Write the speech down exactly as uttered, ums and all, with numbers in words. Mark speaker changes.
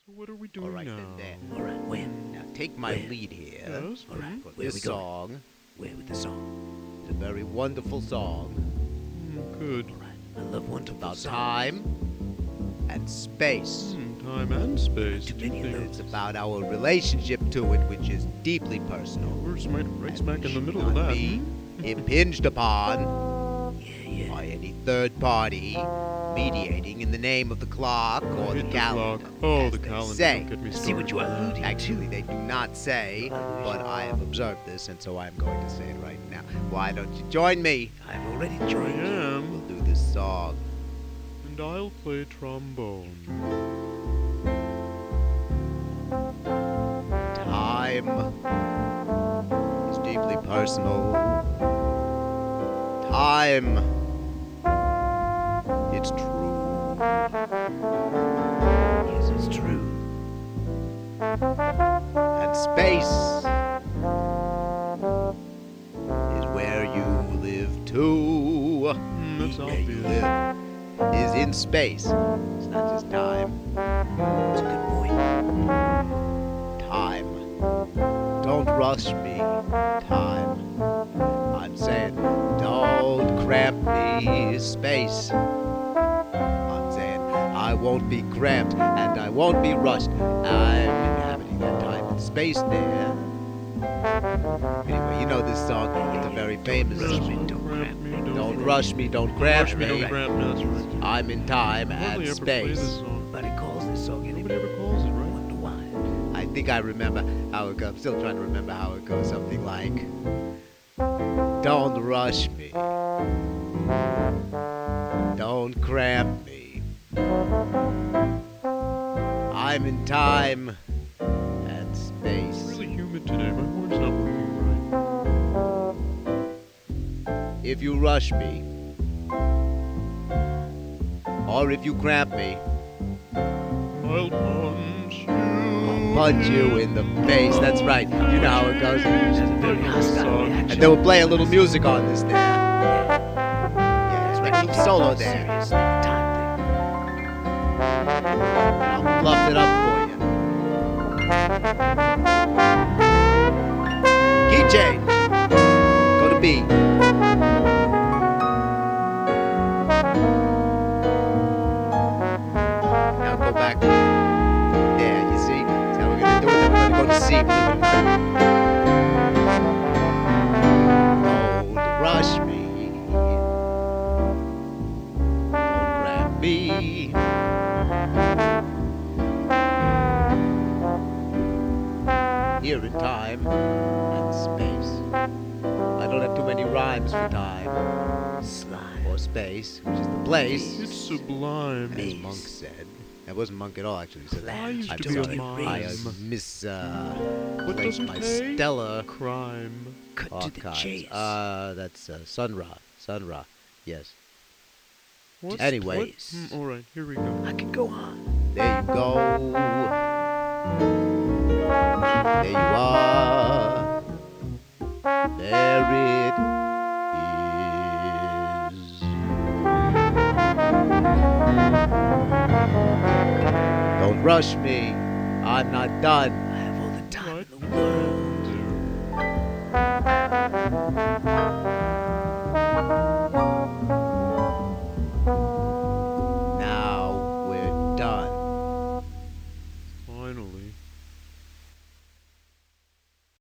Speaker 1: What are we doing
Speaker 2: All right,
Speaker 1: now?
Speaker 2: then, there.
Speaker 3: All right, when?
Speaker 2: Now take my
Speaker 3: Where?
Speaker 2: lead here.
Speaker 1: Yes.
Speaker 3: All right,
Speaker 2: For
Speaker 3: where
Speaker 2: this
Speaker 3: we going?
Speaker 2: song
Speaker 3: Where with the song?
Speaker 2: is a very wonderful song
Speaker 1: Mm, good.
Speaker 3: All right, I love wonderful
Speaker 2: about
Speaker 3: songs.
Speaker 2: time and space.
Speaker 1: Mm, time and space.
Speaker 3: Too
Speaker 1: two
Speaker 3: many of
Speaker 1: things.
Speaker 2: It's
Speaker 3: those.
Speaker 2: about our relationship to it, which is deeply personal.
Speaker 1: We're smack, right
Speaker 2: and
Speaker 1: smack in the
Speaker 2: should
Speaker 1: middle of
Speaker 2: not
Speaker 1: that.
Speaker 2: be
Speaker 1: hmm?
Speaker 2: impinged upon
Speaker 3: Yeah, yeah.
Speaker 2: by any third party mediating in the name of the clock or the
Speaker 1: Hit
Speaker 2: calendar.
Speaker 1: clock. Oh,
Speaker 2: as
Speaker 1: the
Speaker 2: they
Speaker 1: calendar.
Speaker 2: say.
Speaker 1: Don't get me
Speaker 3: I
Speaker 1: started.
Speaker 3: see what you are alluding
Speaker 2: Actually,
Speaker 3: to.
Speaker 2: they do not say, but I have observed this, and so I'm going to say it right now. Why don't you join me?
Speaker 3: I've already
Speaker 1: I
Speaker 3: joined you.
Speaker 1: am,
Speaker 2: We'll do this song.
Speaker 1: and I'll play trombone.
Speaker 2: Time is deeply personal. Time, it's true.
Speaker 3: Yes, it's true.
Speaker 2: And space is where you live too.
Speaker 1: Mm, that's
Speaker 2: Where you
Speaker 1: obvious.
Speaker 2: live is in space. It's not just time.
Speaker 3: That's a good point.
Speaker 2: Time. Don't rush me. Time. I'm saying, don't cramp me. Space. I'm saying, I won't be cramped and I won't be rushed. I'm inhabiting that time and space there. Anyway, you know this song. It's a very famous
Speaker 3: rush me,
Speaker 2: song.
Speaker 3: don't cramp me,
Speaker 1: don't,
Speaker 2: Don't rush me, don't cramp
Speaker 1: rush me, don't
Speaker 2: me.
Speaker 1: cramp me. That's right.
Speaker 2: I'm in time
Speaker 1: Hardly
Speaker 2: and
Speaker 1: ever play this
Speaker 2: space.
Speaker 1: song.
Speaker 3: Nobody calls this song
Speaker 1: Nobody
Speaker 3: anymore.
Speaker 1: ever calls it,
Speaker 3: I
Speaker 1: right?
Speaker 3: wonder why.
Speaker 2: I think I remember how it goes. I'm still trying to remember how it goes. Something like, don't rush me. Don't cramp me. I'm in time and
Speaker 1: It's
Speaker 2: space.
Speaker 1: really humid today. My horn's not working right.
Speaker 2: If you rush me, or if you cramp me,
Speaker 1: I'll punch you.
Speaker 2: I'll punch you in the face. That's right. You know how it goes.
Speaker 3: That's a very hostile
Speaker 1: Song.
Speaker 3: reaction.
Speaker 2: And they will play a little music on this there.
Speaker 3: Yeah.
Speaker 2: Yeah, it's right. Little solo there.
Speaker 3: Serious, like a time
Speaker 2: I'll fluff it up for you. Key change. Go to B. Now go back. There, you see? That's how we're gonna do it. Then we're gonna go to C. Believe it or not. Don't rush me. Don't grab me. Here in time and space. I don't have too many rhymes for time
Speaker 3: thing. Slime.
Speaker 2: or space, which is the place,
Speaker 1: It's sublime.
Speaker 2: as Monk said. That wasn't Monk at all, actually. He said that.
Speaker 1: I used
Speaker 2: I'm
Speaker 1: to be a
Speaker 2: sorry. I uh,
Speaker 1: mime.
Speaker 2: miss uh,
Speaker 1: What
Speaker 2: placed
Speaker 1: doesn't
Speaker 2: my
Speaker 1: pay?
Speaker 2: stellar
Speaker 1: Crime.
Speaker 3: Cut to the
Speaker 2: archives.
Speaker 3: chase.
Speaker 2: Uh, that's uh, Sun Ra. Sun Ra. Yes.
Speaker 1: What?
Speaker 2: Anyway.
Speaker 1: What? Mm, all right, here we go.
Speaker 3: I can go on.
Speaker 2: There you go. There you are. There it is. Don't rush me. I'm not done.
Speaker 3: I have all the time
Speaker 1: What?
Speaker 3: in the world.
Speaker 2: Now we're done.
Speaker 1: Finally.